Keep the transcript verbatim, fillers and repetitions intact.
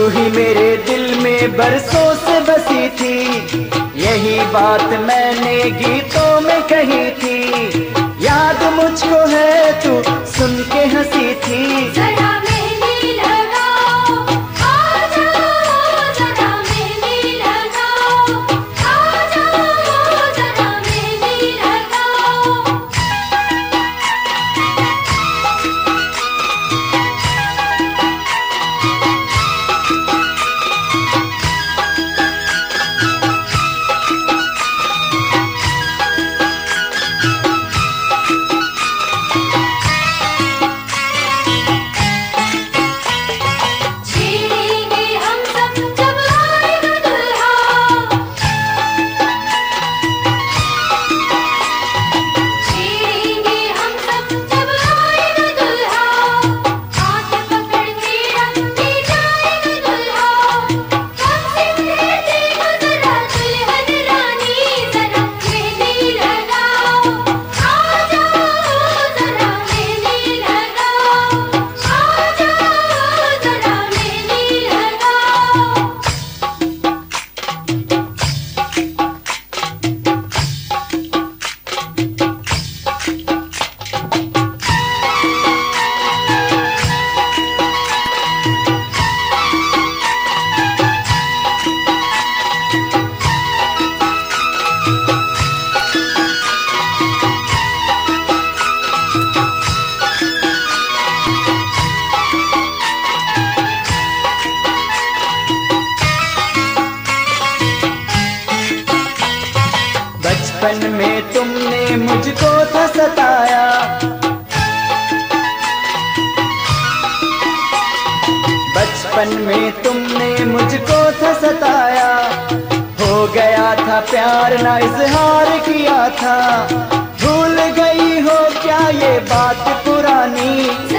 तू ही मेरे दिल में बरसों से बसी थी, यही बात मैंने गीतों में कही थी। याद मुझको है तू सुन के हंसी थी। जरा मेहंदी लगाओ, आ जाओ, जरा मेहंदी लगाओ, आ जाओ, जरा मेहंदी लगाओ। बचपन में तुमने मुझको था सताया, बचपन में तुमने मुझको था सताया। हो गया था प्यार ना इजहार किया था, भूल गई हो क्या ये बात पुरानी।